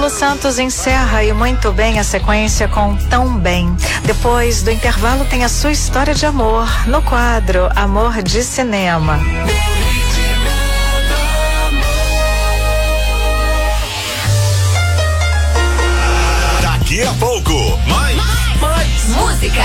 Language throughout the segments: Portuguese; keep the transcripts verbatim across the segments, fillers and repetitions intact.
Silvio Santos encerra e muito bem a sequência com Tão Bem. Depois do intervalo tem a sua história de amor no quadro Amor de Cinema. Daqui a pouco, mais, mais, mais música.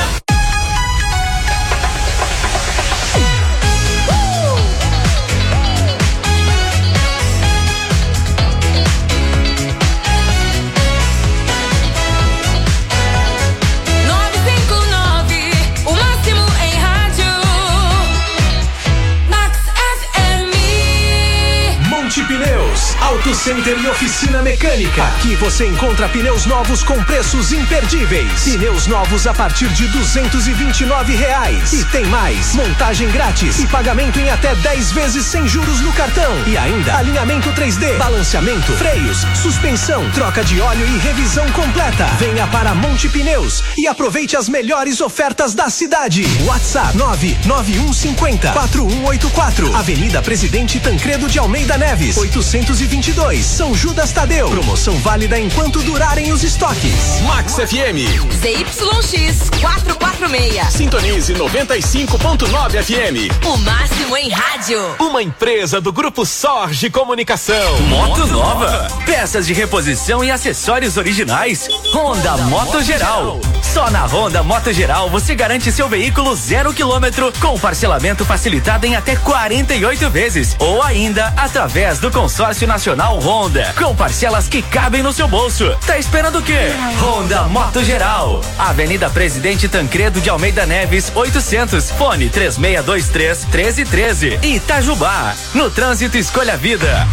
Pneus, Auto Center e Oficina Mecânica. Aqui você encontra pneus novos com preços imperdíveis. Pneus novos a partir de duzentos e vinte e nove reais. E tem mais, montagem grátis e pagamento em até dez vezes sem juros no cartão. E ainda, alinhamento três D, balanceamento, freios, suspensão, troca de óleo e revisão completa. Venha para Monte Pneus e aproveite as melhores ofertas da cidade. WhatsApp nove nove um cinco zero quatro um oito quatro. Avenida Presidente Tancredo de Almeida Neves, oitocentos e vinte e dois, São Judas Tadeu. Promoção válida enquanto durarem os estoques. Max F M. Z Y X quatrocentos e quarenta e seis. Sintonize noventa e cinco ponto nove F M. O máximo em rádio. Uma empresa do Grupo Sorge Comunicação. Moto nova. Peças de reposição e acessórios originais. Honda Moto Geral. Só na Honda Moto Geral você garante seu veículo zero quilômetro com parcelamento facilitado em até quarenta e oito vezes. Ou ainda através do Consórcio Nacional Honda, com parcelas que cabem no seu bolso. Tá esperando o quê? Honda Moto Geral. Avenida Presidente Tancredo de Almeida Neves, oitocentos. Fone três seis dois três, um três um três. Itajubá. No trânsito, escolha a vida.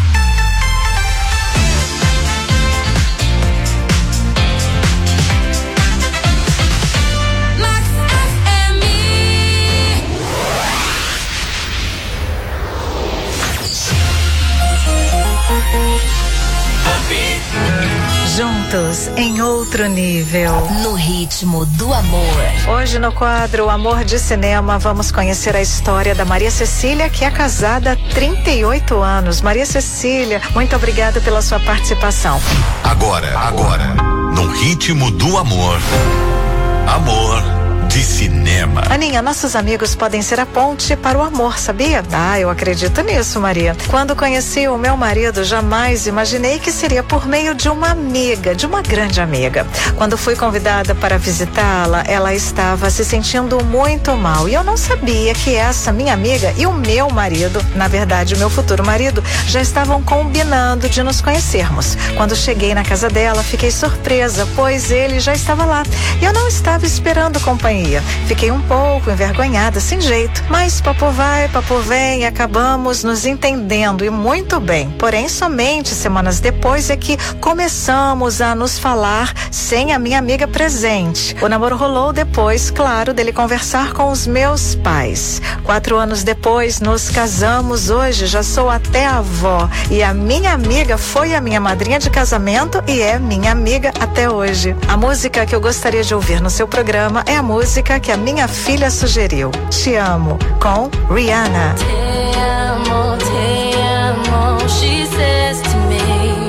Juntos em outro nível. No ritmo do amor. Hoje no quadro Amor de Cinema vamos conhecer a história da Maria Cecília, que é casada há trinta e oito anos. Maria Cecília, muito obrigada pela sua participação. Agora, agora, no ritmo do amor. Amor de Cinema. Aninha, nossos amigos podem ser a ponte para o amor, sabia? Ah, eu acredito nisso, Maria. Quando conheci o meu marido, jamais imaginei que seria por meio de uma amiga, de uma grande amiga. Quando fui convidada para visitá-la, ela estava se sentindo muito mal e eu não sabia que essa minha amiga e o meu marido, na verdade o meu futuro marido, já estavam combinando de nos conhecermos. Quando cheguei na casa dela, fiquei surpresa, pois ele já estava lá e eu não estava esperando companhia. Fiquei um pouco envergonhada, sem jeito, mas papo vai, papo vem e acabamos nos entendendo e muito bem. Porém, somente semanas depois é que começamos a nos falar sem a minha amiga presente. O namoro rolou depois, claro, dele conversar com os meus pais. Quatro anos depois, nos casamos. Hoje já sou até avó e a minha amiga foi a minha madrinha de casamento e é minha amiga até hoje. A música que eu gostaria de ouvir no seu programa é a música que a minha filha sugeriu. Te Amo, com Rihanna. Te amo, te amo, she says to me.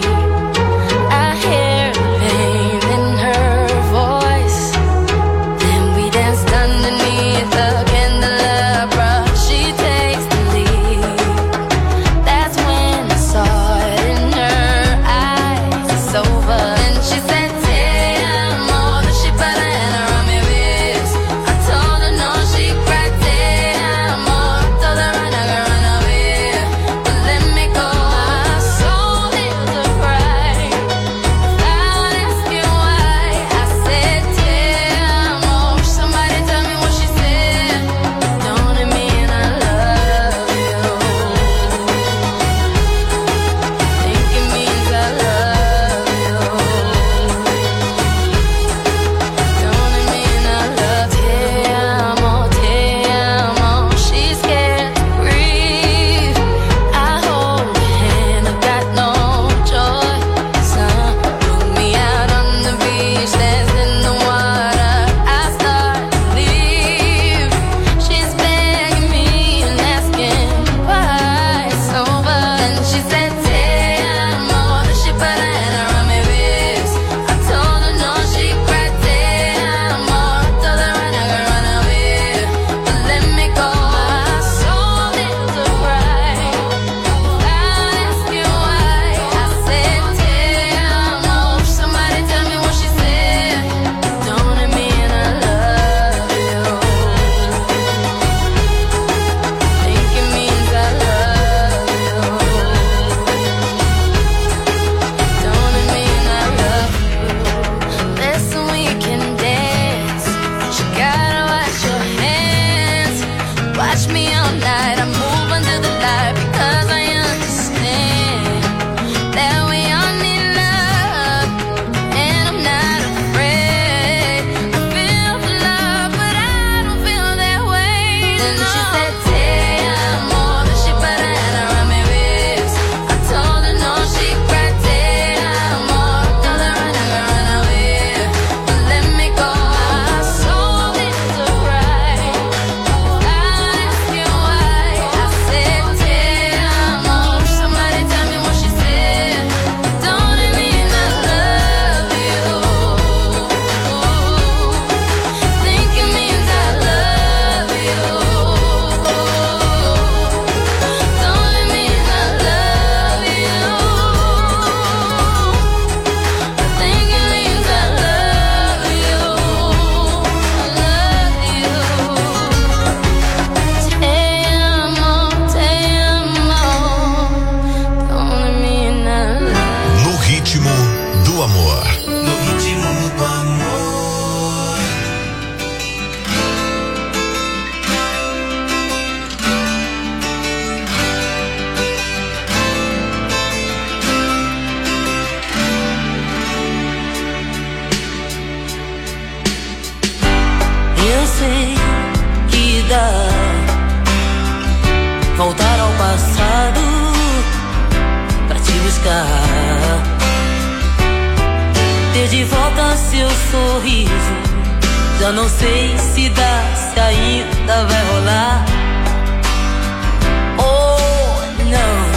I hear the pain in her voice. Then we danced underneath the candelabra. She takes the lead. That's when I saw it in her eyes. It's over. And she said, te amo, then she put her hand around me wrist. I told her no, she cried, te amo. Told her run, run, run. Eu sei que dá voltar ao passado pra te buscar, ter de volta seu sorriso. Já não sei se dá, se ainda vai rolar. Oh, não.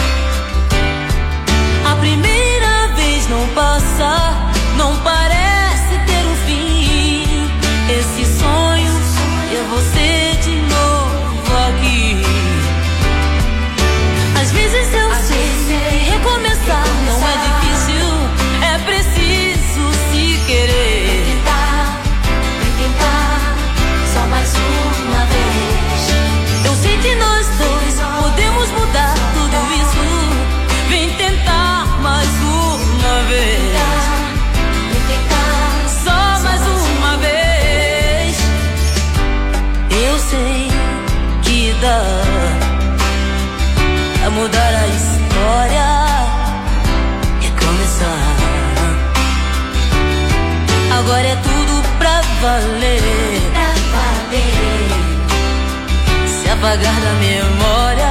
A primeira vez não passa, não parece ter um fim. Esse sonho é você de novo aqui. Às vezes eu sei que recomeçar não é difícil, é preciso se querer. Tentar, tentar, só mais uma vez. Eu sei que nós dois podemos mudar tudo isso. Vem tentar mais uma vez. Só mais uma vez. Eu sei que dá a mudar a história, recomeçar. Agora é tudo pra valer, pra valer. Se apagar da memória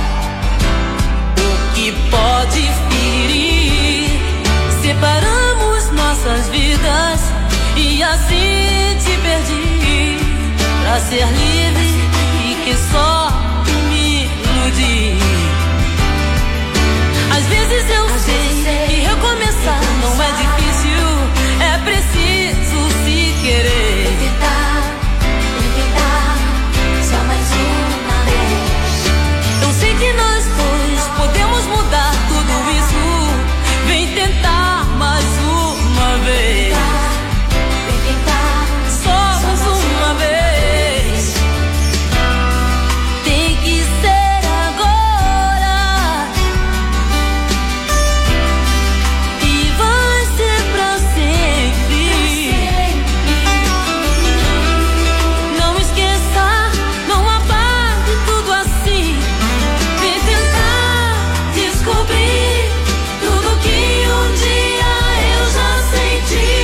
o que pode ferir, separamos nossas vidas e assim te perdi. Pra ser livre e que só me iludi. Às vezes eu sei que recomeçar não é difícil, é preciso se querer. Tentar, tentar, só mais uma vez. Eu sei que nós dois podemos mudar tudo isso. Vem tentar mais uma vez. Vem tentar, só mais uma vez. Tem que ser agora e vai ser pra sempre. Não esqueça, não apague tudo assim. Vem tentar descobrir tudo que um dia eu já senti.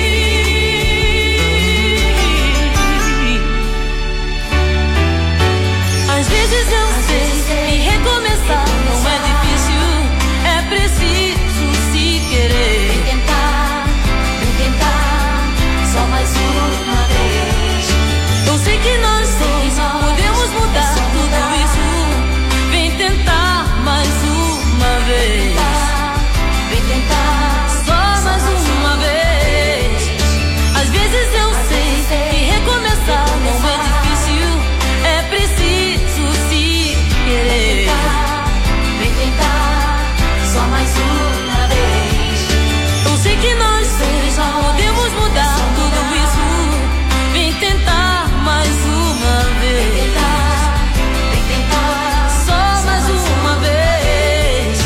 Às vezes eu sei que recomeçar não é difícil, é preciso se querer. Vem tentar, vem tentar, só mais uma vez. Eu sei que nós dois podemos mudar tudo isso. Vem tentar mais uma vez. Vem tentar, só mais uma vez. Às vezes eu sei que recomeçar não é difícil, é preciso se querer. Vem tentar, só mais uma vez. Eu sei que nós dois podemos mudar tudo isso. Vem tentar mais uma vez. Vem tentar, só mais uma vez.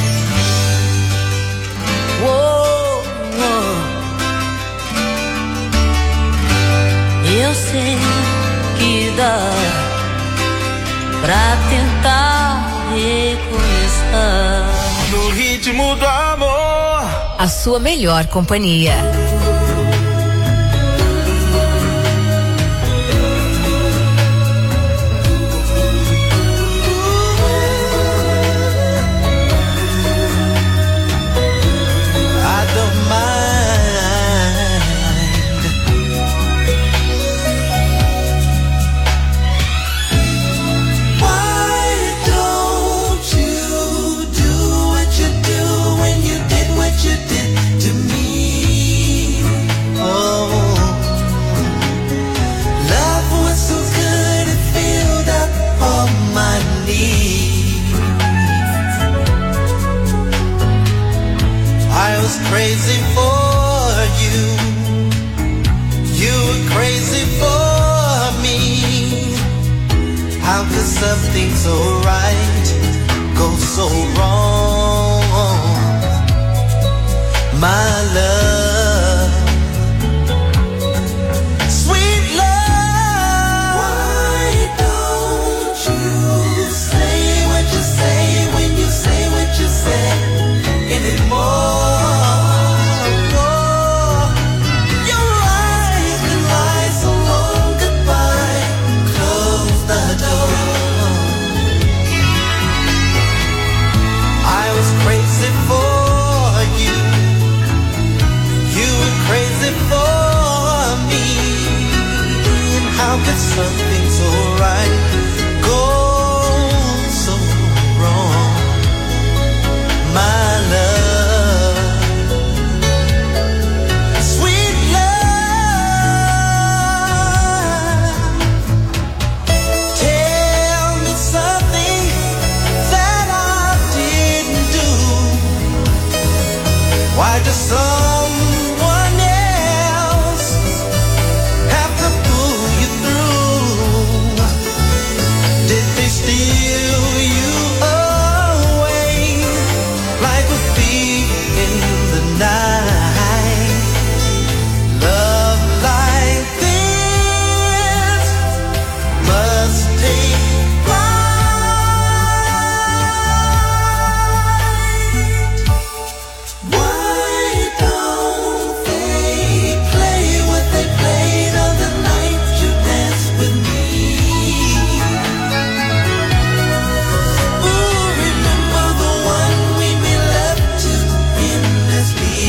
Uou, uou. Eu sei que dá pra tentar recomeçar. No ritmo do amor. A sua melhor companhia. I don't mind. Why don't you do what you do when you did what you did to me? Oh, love was so good it filled up all my needs. I was crazy for you, you were crazy for me. How could something so right go so wrong? My love, sweet love. Why don't you say what you say when you say what you say anymore? Your eyes been lied so long could something so right go so wrong? My love, sweet love, tell me something that I didn't do. Why does someone else have to pull you through? Did they steal you away like a thief in the night? Love like this must take flight. Why don't they play what they played on the night you danced with me? Ooh, remember the one we made love to endlessly.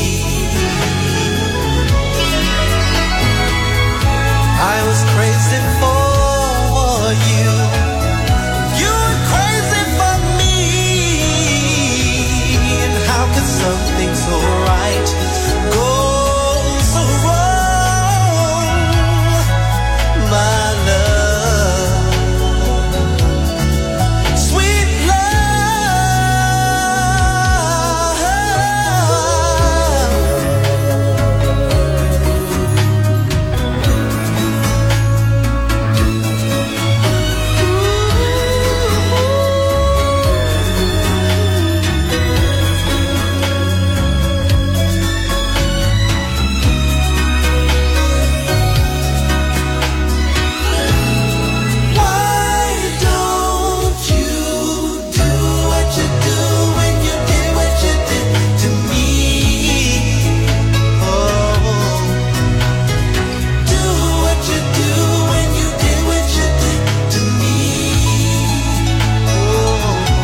I was crazy for you. You were crazy for me. And how could something so right go so wrong? My love, sweet love. Why don't you do what you do when you did what you did to me? Oh, do what you do when you did what you did to me. Oh,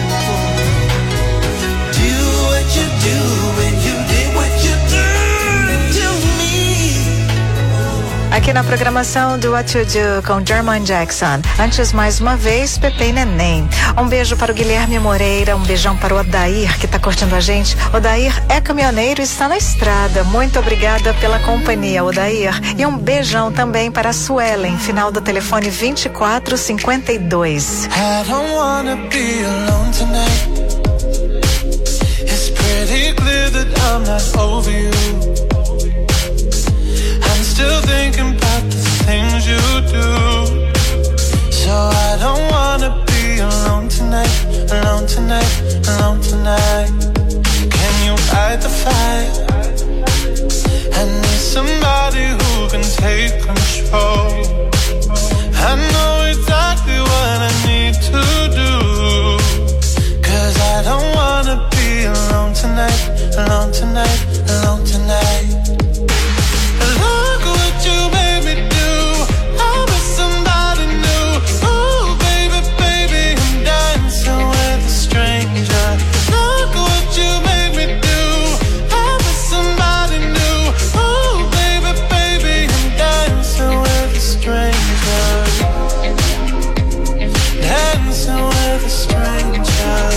do what you do when you did what you did to me. Aqui na programação do What You Do com Jermaine Jackson. Antes, mais uma vez, Pepe e Neném. Um beijo para o Guilherme Moreira, um beijão para o Odair, que está curtindo a gente. Odair é caminhoneiro e está na estrada. Muito obrigada pela companhia, Odair. E um beijão também para a Suelen, final do telefone vinte e quatro cinquenta e dois. I don't wanna be alone tonight. It's pretty clear that I'm not over you. I'm still thinking about the things you do. So I don't wanna be alone tonight, alone tonight, alone tonight. Can you fight the fight? I need somebody who can take control. I know exactly what I need to do. 'Cause I don't wanna be alone tonight, alone tonight, alone tonight. Look what you made me do. I was somebody new. Oh baby, baby, I'm dancing with a stranger. Look what you made me do. I was somebody new. Oh baby, baby, I'm dancing with a stranger. Dancing with a stranger.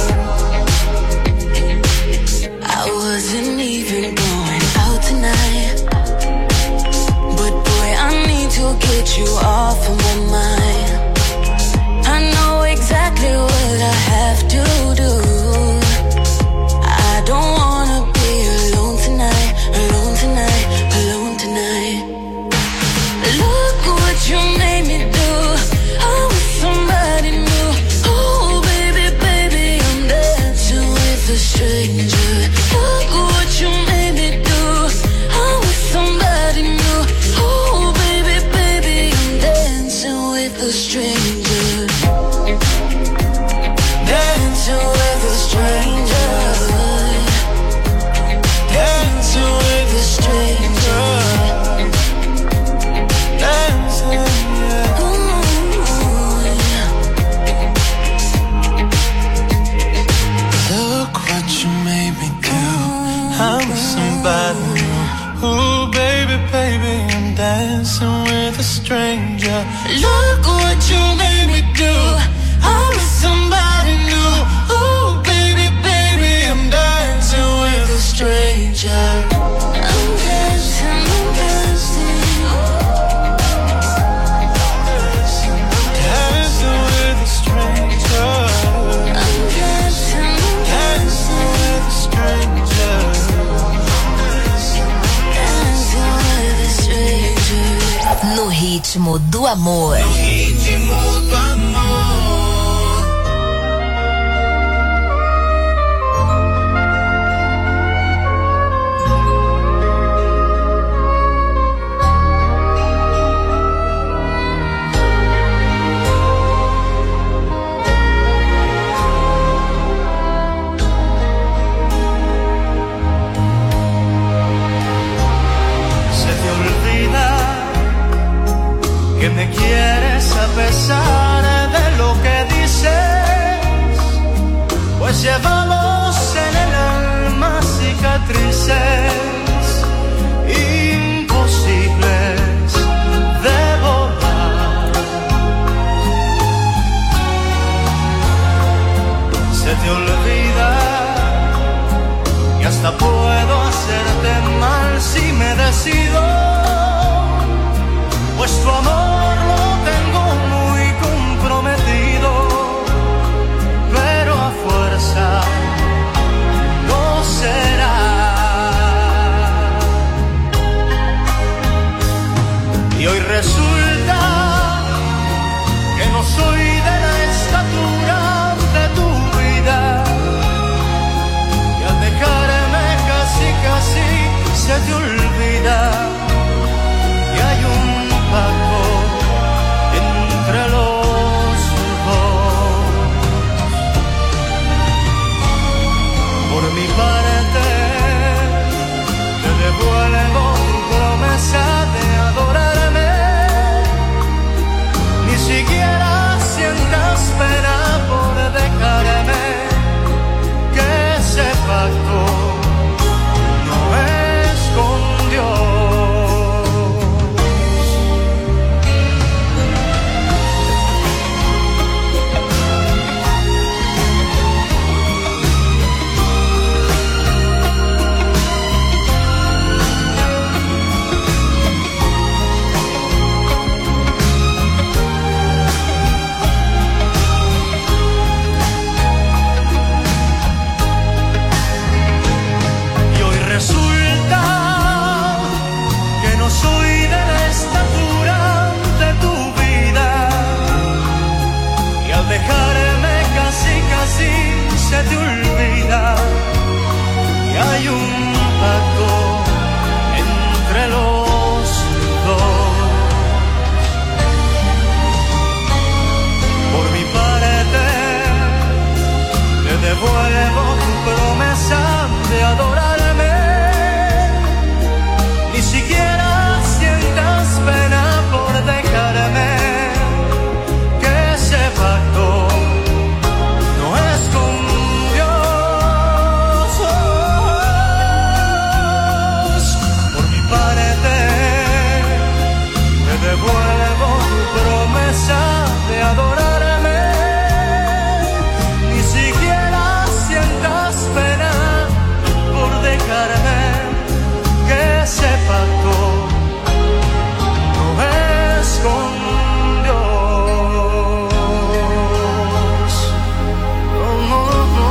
I wasn't even going out tonight, but boy, I need to get you off of my mind. I know exactly what I have to do. I don't wanna be alone tonight, alone tonight, alone tonight. Look what you made me do. I was somebody new. Oh baby, baby, I'm dancing with a stranger. Look what you made me do. I was somebody new. Oh baby, baby, I'm dancing with dancing with a stranger. Look what you made me do. I'm with somebody new. Ooh, baby, baby, I'm dancing with a stranger. I'm dancing, I'm dancing. Dancing with a stranger. I'm dancing, I'm dancing with a stranger. No ritmo do amor. No ritmo do amor. Que me quieres a pesar de lo que dices, pues llevamos en el alma cicatrices imposibles de borrar. Se te olvida que hasta puedo hacerte mal si me decido, pues tu amor lo tengo muy comprometido, pero a fuerza no será. Y hoy resulta que no soy de la estatura de tu vida, y al dejarme casi casi se te olvida que hay un pacto entre los dos. Por mi parte te devuelvo tu promesa de adorarme, ni siquiera sientas pena por dejarme, que ese pacto no es con Dios. Resulta que no soy de la estatura de tu vida, y al dejarme casi casi se te olvida que hay un pacto entre los dos. Por mi parte te devuelvo tu promesa de adorarme, ni siquiera sientas pena por dejarme, que ese pacto no es con Dios. Por mi parte te devuelvo tu promesa de adorarme, ni siquiera sientas pena por dejarme, que ese pacto no es con Dios. No, no,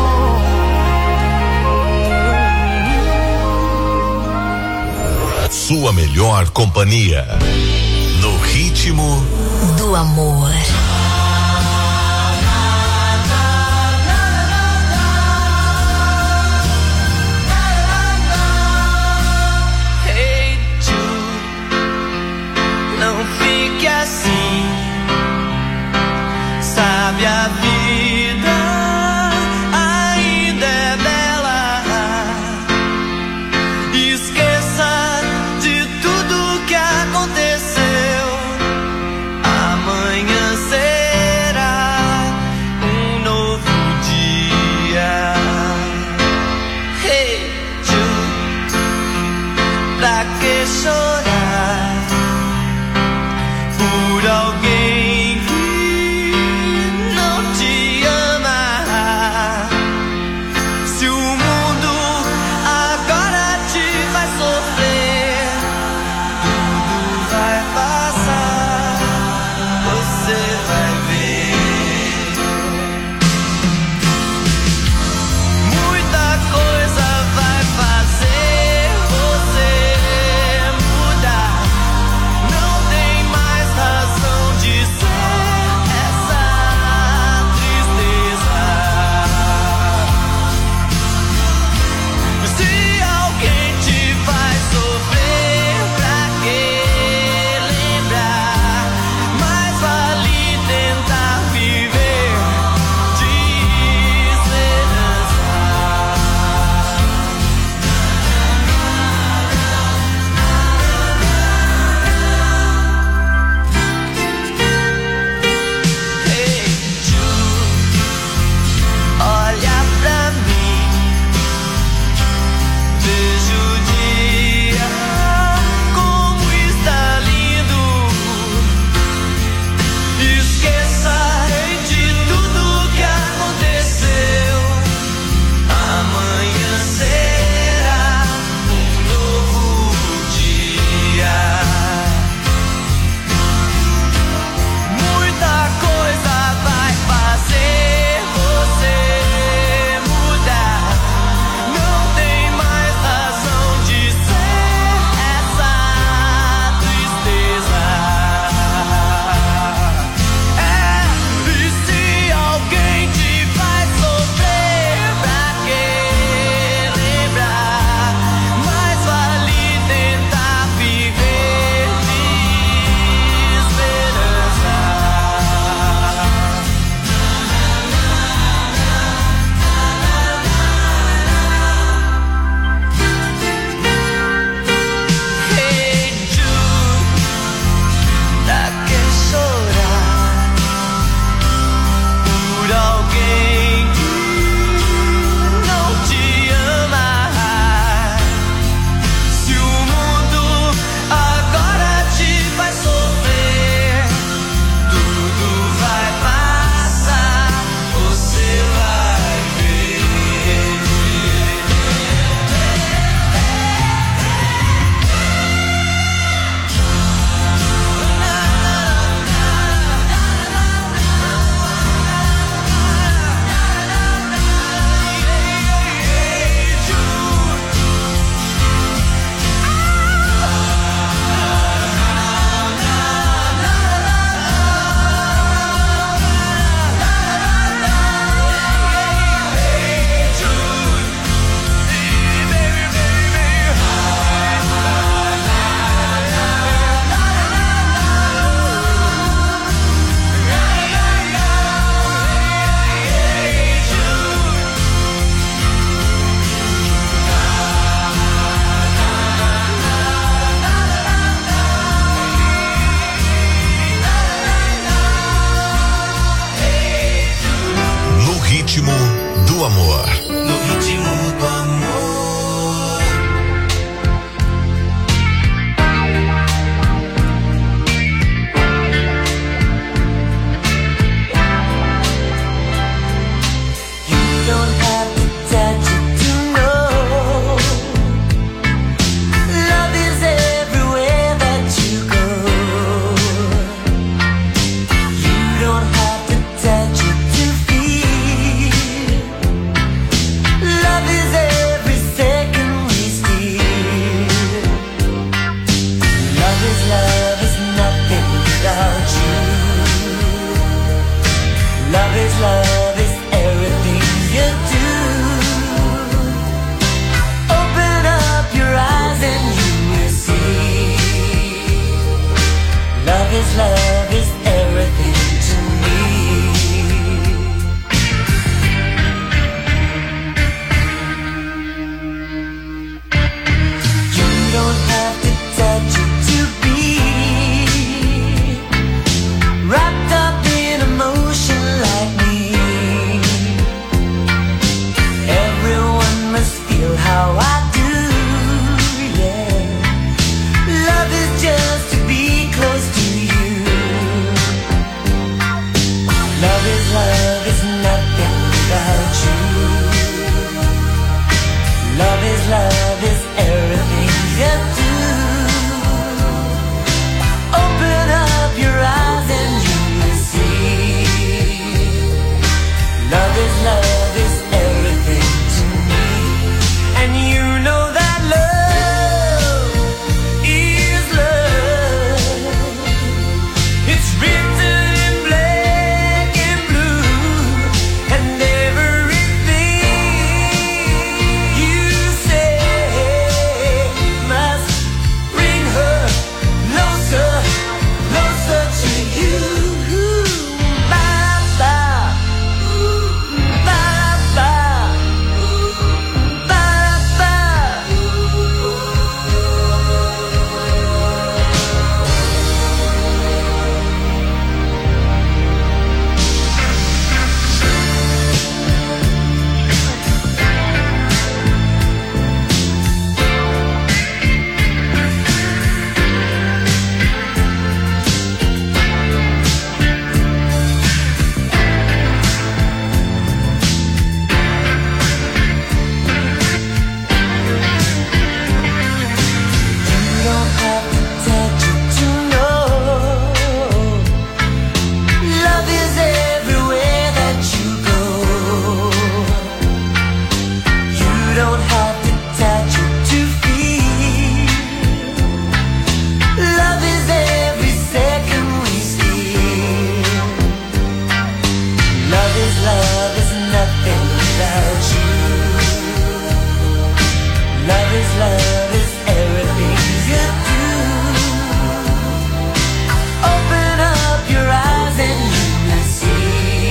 no. Sua melhor companhia. No ritmo do amor. Sabe, a vida ainda é bela. Esqueça de tudo que aconteceu. Amanhã será. Love is, love is everything to me. You don't have to touch it to be wrapped up in emotion like me. Everyone must feel how I do, yeah. Love is just to be close to you. Love is, love is nothing without you. Love is, love is everything you do. Open up your eyes and you will see. Love is, love is everything to me. And you know that love is love. It's written in black and blue. And everything you say must bring her closer, closer to you. Bye bye, bye bye, bye bye. You don't have to touch it to know. Love is everywhere that you go. You don't have to touch it to feel. Love is every second we steal. Love is, love is nothing without you. Love is, love is everything you do. Open up your eyes and you will see.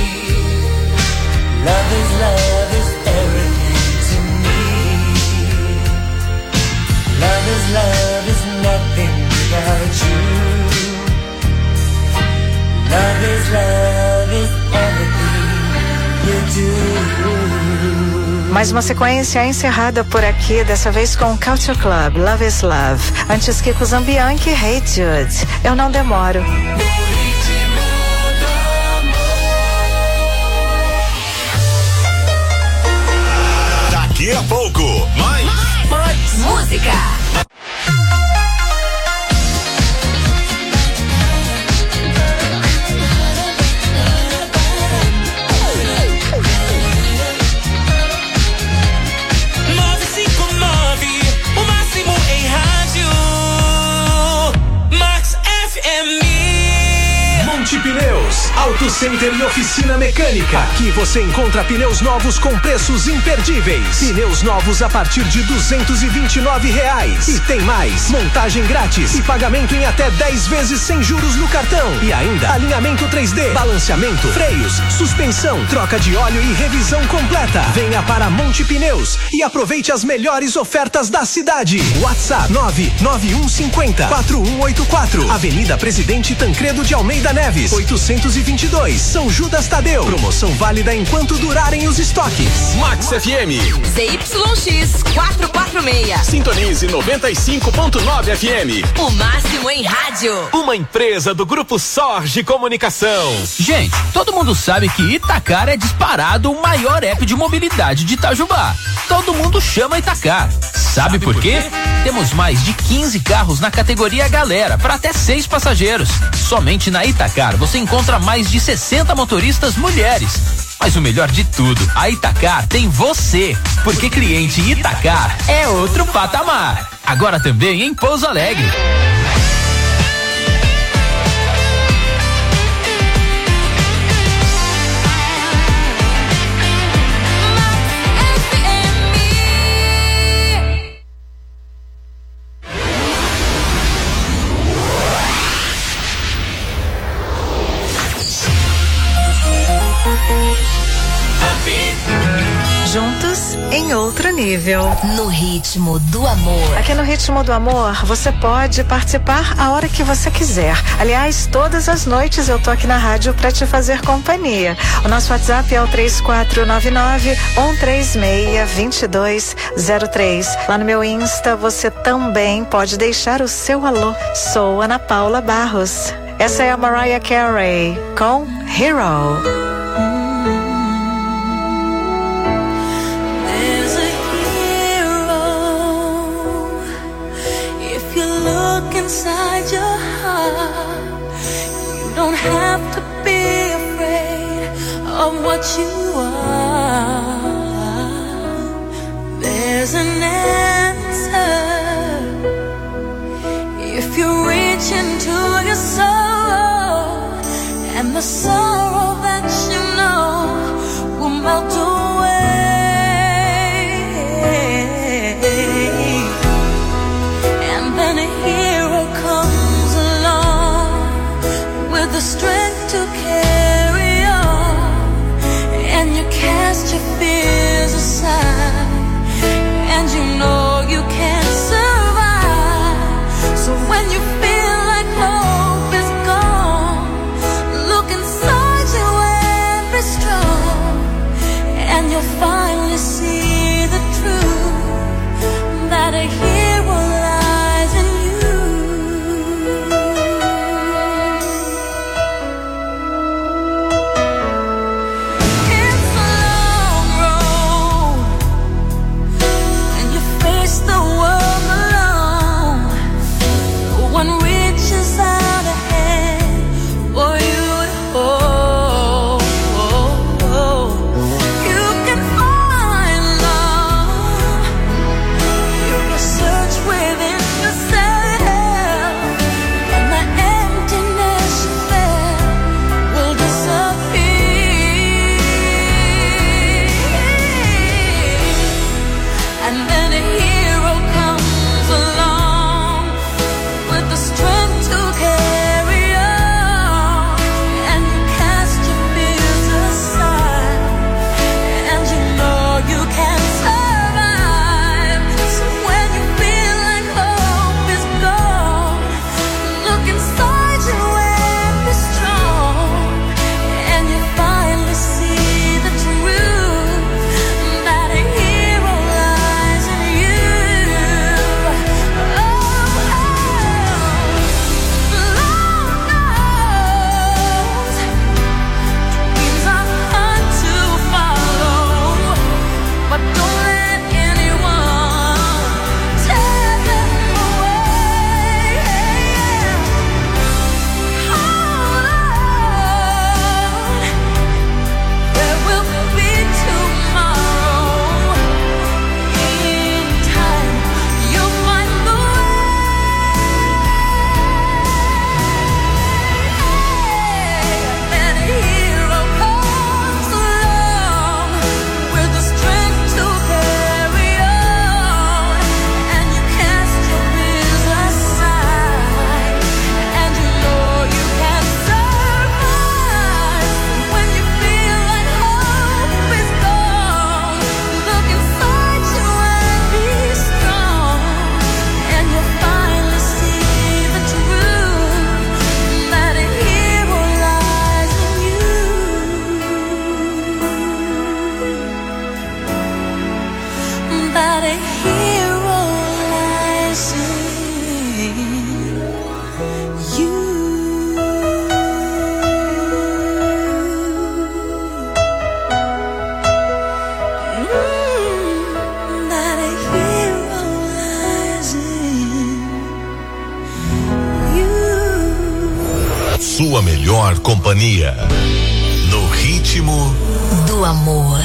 Love is, love is everything to me. Love is, love is nothing without you. Love is, love is everything you do. Mais uma sequência encerrada por aqui, dessa vez com Culture Club, Love is Love. Antes, Kiko Zambianchi, Hey Jude, Eu Não Demoro. Daqui a pouco, mais. Música. nove cinco nove, o máximo em rádio. Max F M. Monte Pneus, Auto Center e Oficina Mecânica. Aqui você encontra pneus novos com preços imperdíveis. Pneus novos a partir de duzentos e vinte e nove reais. E tem mais, montagem grátis e pagamento em até dez vezes sem juros no cartão. E ainda alinhamento três D, balanceamento, freios, suspensão, troca de óleo e revisão completa. Venha para Monte Pneus e aproveite as melhores ofertas da cidade. WhatsApp nove nove um cinco zero quatro um oito quatro. Avenida Presidente Tancredo de Almeida Neves, oitocentos e vinte e dois, São Judas Tadeu. Promoção válida enquanto durarem os estoques. Max F M. Z Y X quatrocentos e quarenta e seis. Sintonize noventa e cinco ponto nove F M. O máximo em rádio. Uma empresa do Grupo Sorge Comunicação. Gente, todo mundo sabe que Itacar é disparado o maior app de mobilidade de Itajubá. Todo mundo chama Itacar. Sabe por quê? Temos mais de quinze carros na categoria Galera, para até seis passageiros. Somente na Itacar você encontra mais de sessenta motoristas mulheres. Mas o melhor de tudo, a Itacar tem você, porque cliente Itacar é outro patamar. Agora também em Pouso Alegre. juntos em outro nível. No ritmo do amor. Aqui no Ritmo do Amor, você pode participar a hora que você quiser. Aliás, todas as noites eu tô aqui na rádio para te fazer companhia. O nosso WhatsApp é o três quatro nove nove, um três seis, dois dois zero três. Lá no meu Insta, você também pode deixar o seu alô. Sou Ana Paula Barros. Essa é a Mariah Carey com Hero. There's a hero if you look inside your heart. You don't have to be afraid of what you are. There's an answer if you reach into your soul, and the sorrow that you know will melt away. And then a hero comes along with the strength to carry on, and you cast your fears aside, and you know you can't survive. So when you feel like hope is gone, look inside you and be strong, and you'll finally see the truth, that a hero lies in you. It's a long road when you face the world alone. No one reaches out a hand for you to hold. You can find love if you search within yourself, and the emptiness you felt will disappear. And then a hero comes along with the strength to carry on, and you cast your fears aside, and you know you can survive. So when you feel like hope is gone, look inside you and be strong, and you finally see the truth, that a hero lies in you. Oh, Lord knows dreams are hard to follow, but don't let anyone tear them away. Hold on, there will be tomorrow. In time, you'll find the way. And a hero comes along with the strength to carry on, and you cast your fears aside, and you know you can survive. When you feel like hope is gone, look inside you and be strong, and you'll finally see the truth, that a hero lies in you. That a hero lies in you. Mm, that a hero lies in you. Sua melhor companhia. No ritmo Do amor.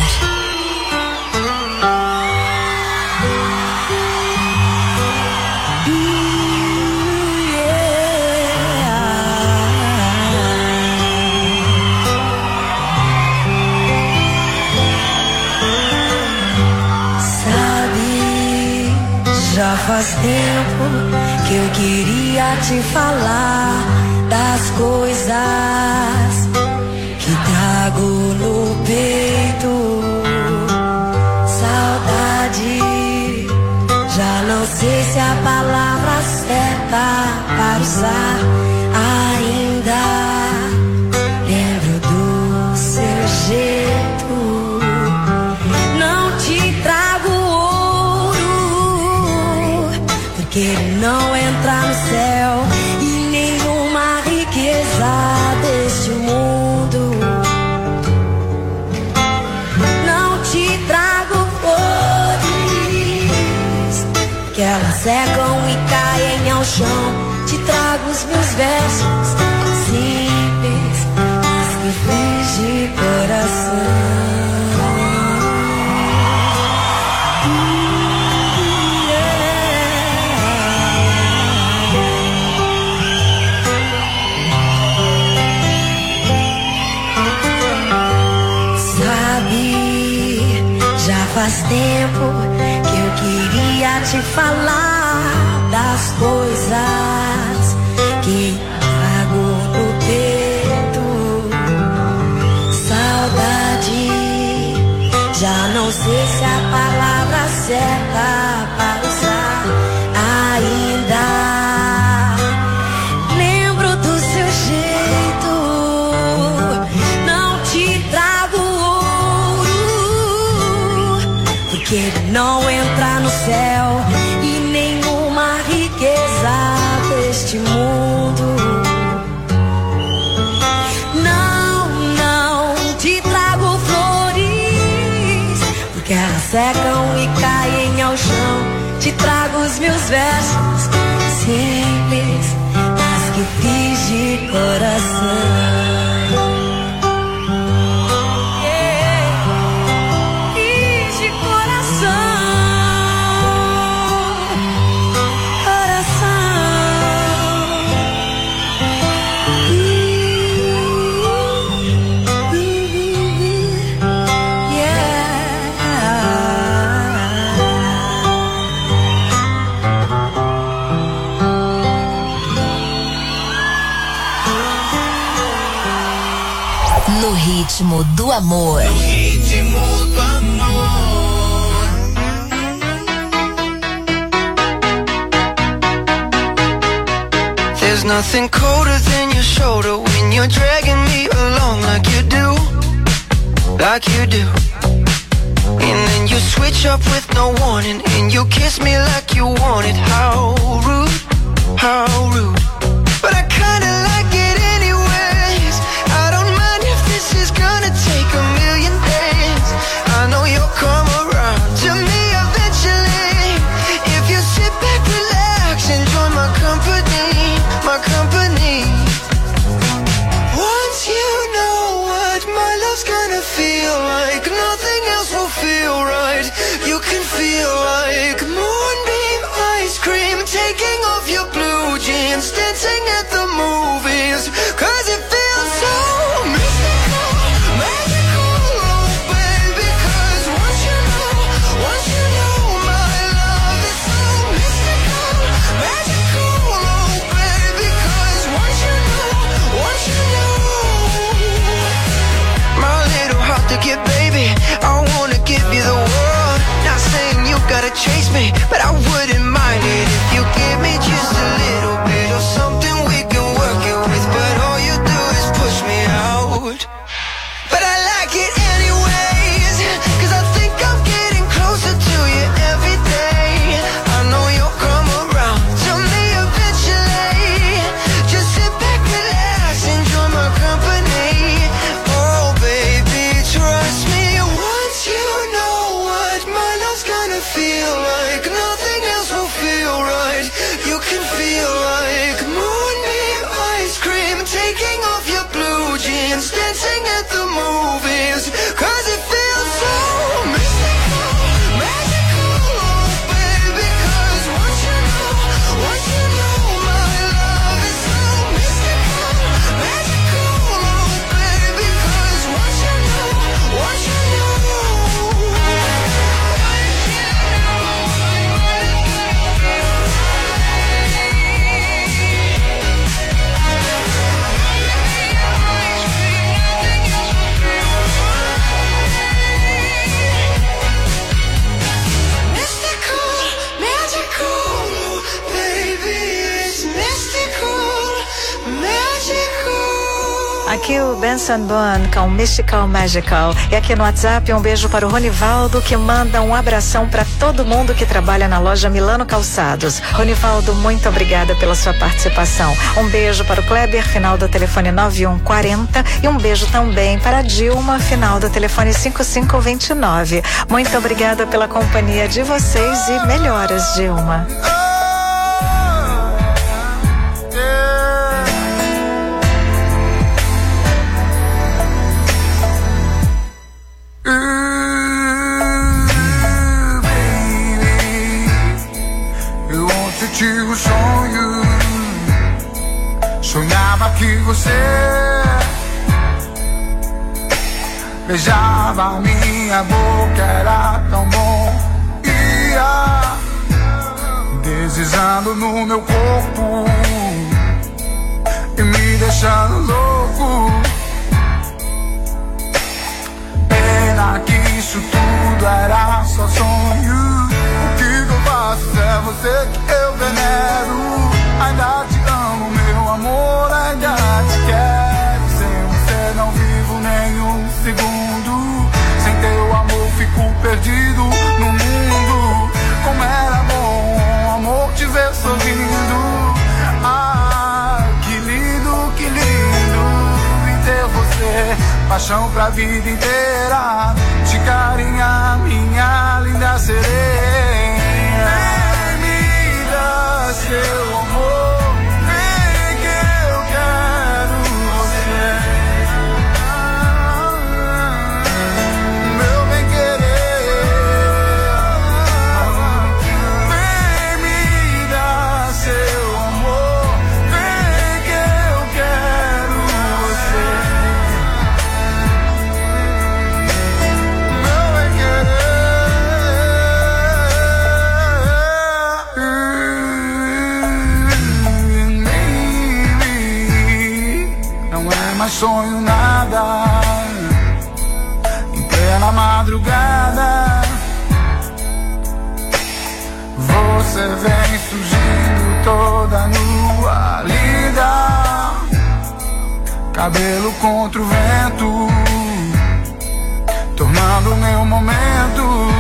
Sabe, já faz tempo que eu queria te falar das coisas que trago no peito. palavra certa para usar. Ainda lembro do seu jeito. Não te trago ouro, porque ele não entra no céu, e nenhuma riqueza deste mundo. Não te trago flores, que elas secam e caem ao chão. Te trago os meus versos simples, mas que fiz de coração. Faz tempo que eu queria te falar das coisas que trago no peito. Saudade, já não sei se a palavra certa para usar. Ainda lembro do seu jeito. Não te trago que ele não entra no céu, e nenhuma riqueza deste mundo. Não, não te trago flores, porque elas secam e caem ao chão. Te trago os meus versos simples, mas que fiz de coração. No ritmo do amor. No ritmo do amor. There's nothing colder than your shoulder when you're dragging me along like you do, like you do. And then you switch up with no warning, and you kiss me like you want it. How rude, how rude. But I kinda like it anyways. I don't mind if this is gonna take a million days. I know you'll come around to me eventually. If you sit back, relax, enjoy my company, my company. Once you know what my love's gonna feel like, nothing else will feel right. You can feel like moonbeam ice cream, taking off your blue jeans, dancing at the movies, 'cause it feels so mystical, magical, oh baby. 'Cause once you know, once you know my love is so mystical, magical, oh baby. 'Cause once you know, once you know, my little heart to give, baby, I wanna give you the world. Not saying you gotta chase me, but I wouldn't mind it if you give me just a little bit of something we can work it with. But all you do is push me out. But I like it anyways, 'cause I think I'm getting closer to you every day. I know you'll come around to me eventually. Just sit back, relax, enjoy my company. Oh baby, trust me. Once you know what my love's gonna feel like, nothing else will Aqui o Benson Boone com Mystical Magical. E aqui no WhatsApp um beijo para o Ronivaldo, que manda um abração para todo mundo que trabalha na loja Milano Calçados. Ronivaldo, muito obrigada pela sua participação. Um beijo para o Kleber, final do telefone nove um quatro zero, e um beijo também para a Dilma, final do telefone cinco cinco dois nove. Muito obrigada pela companhia de vocês e melhoras, Dilma. Antigo sonho, sonhava que você beijava minha boca, era tão bom. Ia deslizando no meu corpo e me deixando louco. Pena que isso tudo era só sonho. O que eu faço é você que eu venero. Ainda te amo, meu amor, ainda te quero. Sem você não vivo nenhum segundo. Sem teu amor fico perdido no mundo. Como era bom, amor, te ver sorrindo. Ah, que lindo, que lindo. E ter você, paixão pra vida inteira. Te carinhar, minha linda sereia. Seu amor, vem que eu quero você. Meu bem querer, vem me dar seu amor. Vem que eu quero você. Meu bem querer. Mas sonho nada, em plena madrugada, você vem surgindo toda nua, linda, cabelo contra o vento, tornando meu momento.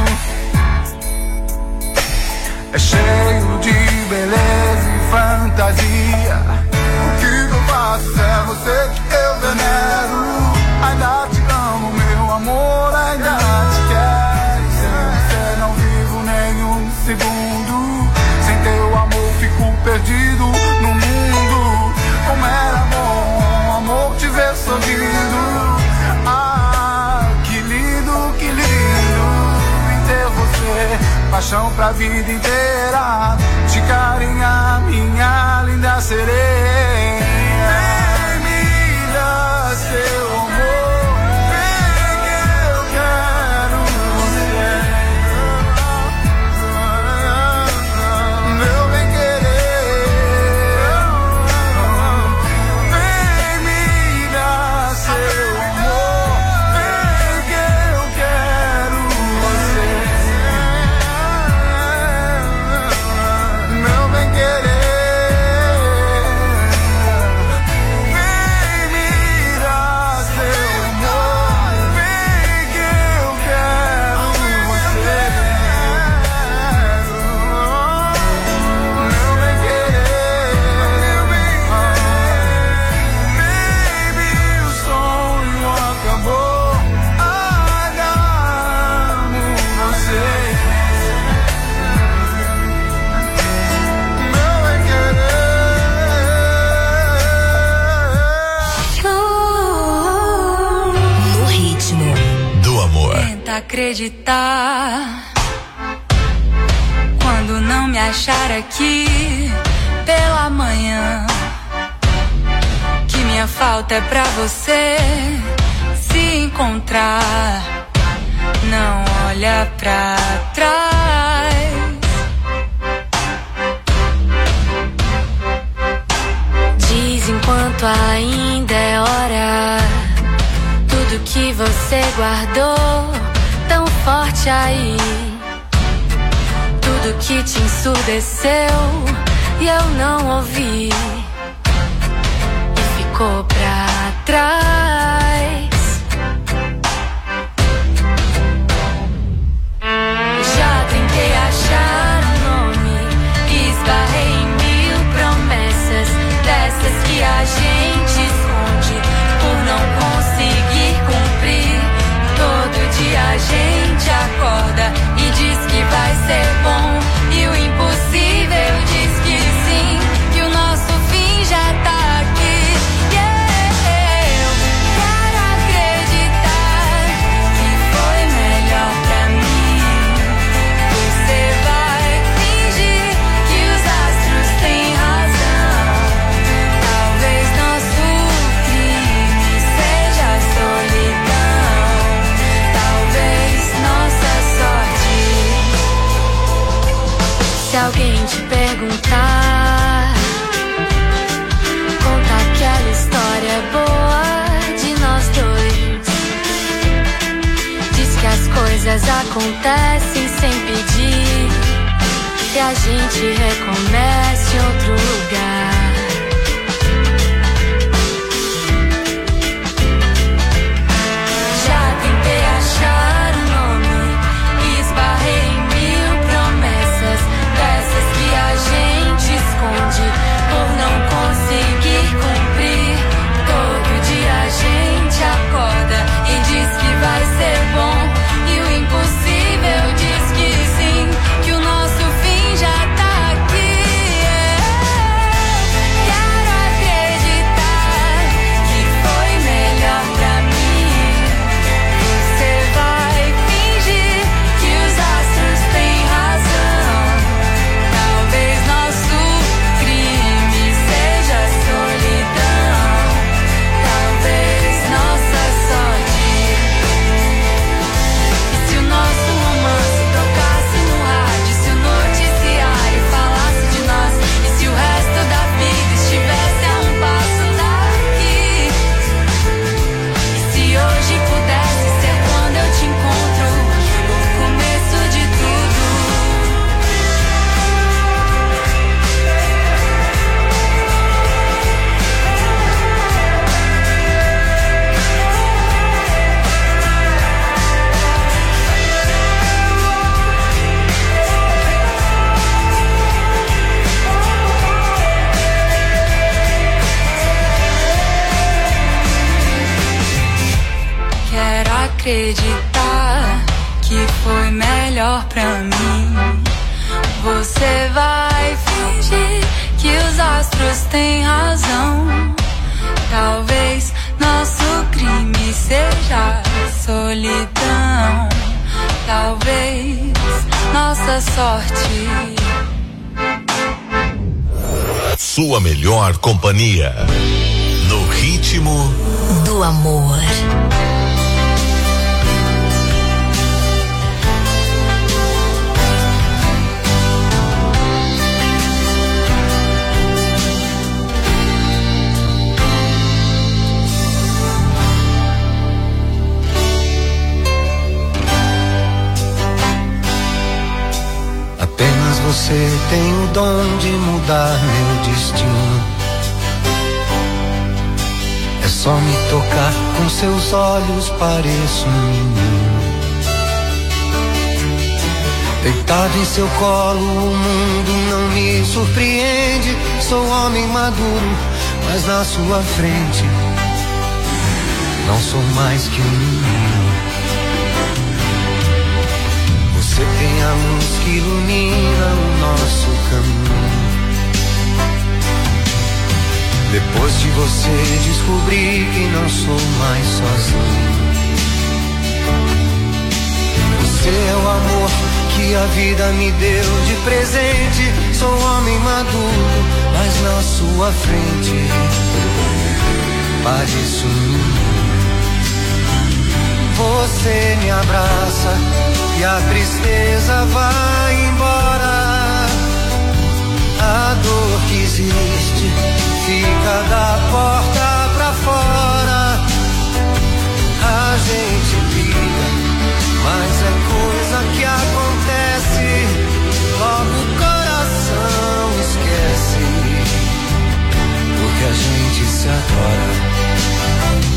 É cheio de beleza e fantasia. O que eu faço é você que eu venero. Ainda te amo, meu amor, ainda te quero. Sem você não vivo nenhum segundo. Sem teu amor fico perdido no mundo. Como era bom, amor, te ver sorrindo. Ah, que lindo, que lindo. E ter você, paixão pra vida inteira. Te carinhar, minha linda sereia. Vem me dar seu amor. Vem que eu quero você. Meu bem querer. Vem me dar seu amor. Vem que eu quero você. Meu bem querer. Vem me dar seu amor. Vem que eu quero você. Meu bem querer. Baby, o sonho acabou. Ainda amo você. Meu bem querer. No ritmo do amor. Tenta acreditar quando não me achar aqui pela manhã, que minha falta é pra você se encontrar. Não olha pra trás. Diz enquanto ainda é hora, tudo que você guardou tão forte aí, tudo que te ensurdeceu e eu não ouvi e ficou pra trás. Já tentei achar um nome, esbarrei em mil promessas, dessas que a gente esconde por não conseguir cumprir. Todo dia a gente acorda e diz que vai ser bom, e o impossível diz que sim, que o nosso fim já tá aqui. Yeah, eu quero acreditar que foi melhor pra mim. Você vai fingir que os astros têm razão. Talvez nosso crime seja a solidão, talvez nossa sorte. Se alguém te perguntar, conta aquela história boa de nós dois. Diz que as coisas acontecem sem pedir, que a gente recomece em outro lugar. Já tentei achar um nome, esbarrei em mil promessas, dessas que a gente esconde por não conseguir cumprir. Todo dia a gente acorda e diz que vai ser bom, e o impossível diz que sim, que o nosso fim já tá aqui. Quero acreditar que foi melhor pra mim. Você vai fingir que os astros têm razão. Talvez nosso crime seja a solidão, talvez nossa sorte. E se o nosso romance tocasse no rádio, se o noticiário falasse de nós, e se o resto da vida estivesse a um passo daqui? E se hoje pudesse ser quando eu te encontro, o começo de tudo? Quero acreditar que foi melhor pra mim. Você vai fingir que os astros têm razão. Talvez nosso crime seja a solidão, talvez nossa sorte. Sua melhor companhia. No ritmo do amor. Apenas você tem o dom de mudar meu destino. É só me tocar com seus olhos, pareço um menino. Deitado em seu colo, o mundo não me surpreende. Sou homem maduro, mas na sua frente não sou mais que um menino. Você tem a luz que ilumina o nosso caminho. Depois de você descobri que não sou mais sozinho. Você é o amor que a vida me deu de presente. Sou homem maduro, mas na sua frente pareço um menino. Você me abraça e a tristeza vai embora. A dor que existe fica da porta pra fora. A gente briga, mas é coisa que acontece. Logo o coração esquece, porque a gente se adora.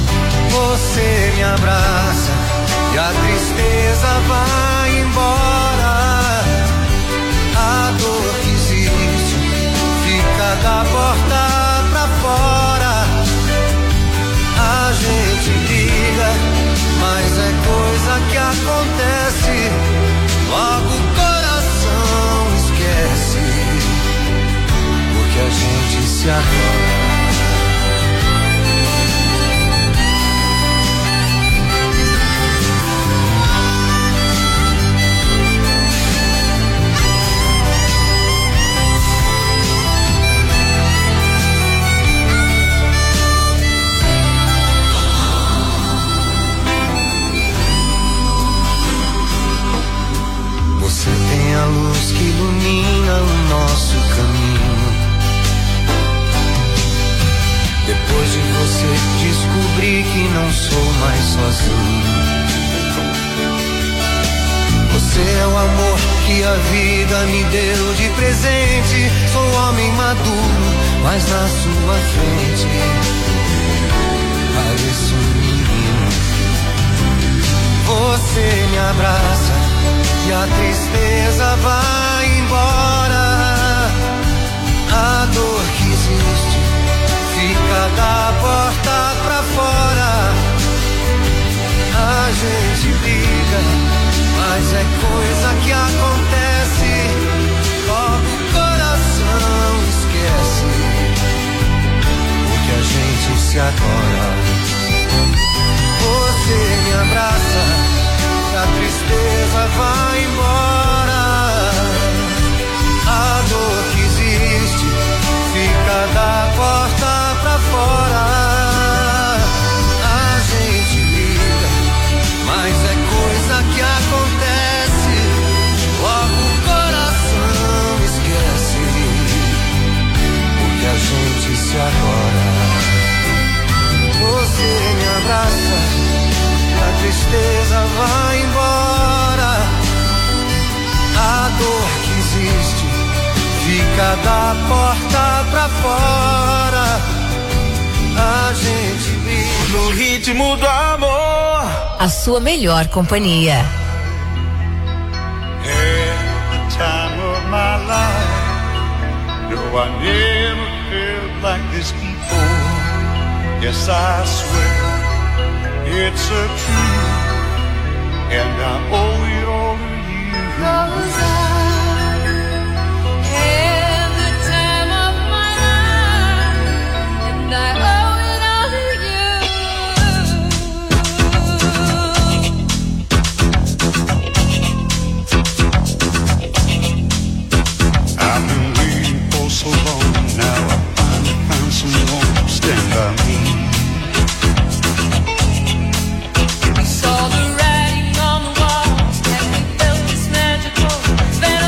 abraça e a tristeza vai embora. A dor que existe fica da porta pra fora. A gente liga, mas é coisa que acontece. Logo o coração esquece, porque a gente se adora. Você tem a luz que ilumina o nosso caminho. Depois de você descobrir que não sou mais sozinho. Você é o amor que a vida me deu de presente. Sou um homem maduro, mas na sua frente pareço um menino. Você me abraça e a tristeza vai embora. A dor que existe fica da porta pra fora. A gente briga, mas é coisa que acontece. Logo o coração esquece, porque a gente se adora. Você me abraça, a tristeza vai embora. A dor que existe fica da porta pra fora. A gente liga, mas é coisa que acontece. Logo o coração esquece, porque a gente se adora. Você me abraça, a tristeza vai embora. A dor que existe fica da porta pra fora. A gente vive no ritmo do amor. A sua melhor companhia. At the time of my life, no, I never felt like this before. Yes, I swear it's a truth, and I owe it all to you. 'Cause I had the time of my life, and I owe it all to you. I've been waiting for so long, now I finally found someone to stand by me. saw the writing on the wall, and we felt this magical. Then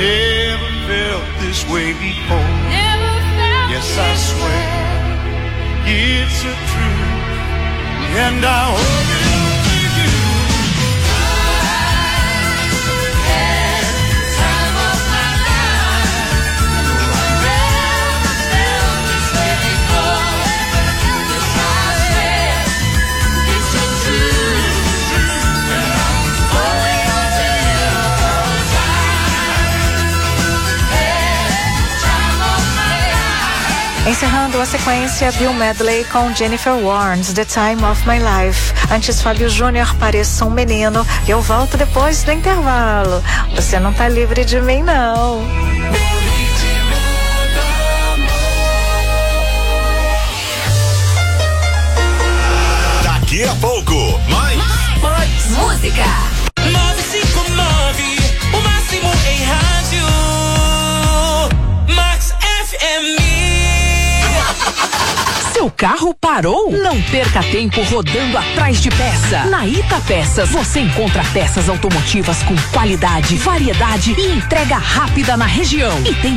Never felt this way before. Never felt Yes, I this swear it's a truth, and I hope it up to you. Time of my life. Never felt this way before. Yes, I swear it's a truth, and I'm holding on to you all the time. Time of my life. Encerrando a sequência, Bill Medley com Jennifer Warnes, The Time of My Life. Antes, Fábio Júnior, Pareça um Menino. E eu volto depois do intervalo. Você não tá livre de mim, não. Daqui a pouco, mais. Mais música. nove cinco nove, o máximo em rádio. Max F M. Seu carro parou? Não perca tempo rodando atrás de peça. Na Ita Peças você encontra peças automotivas com qualidade, variedade e entrega rápida na região. E tem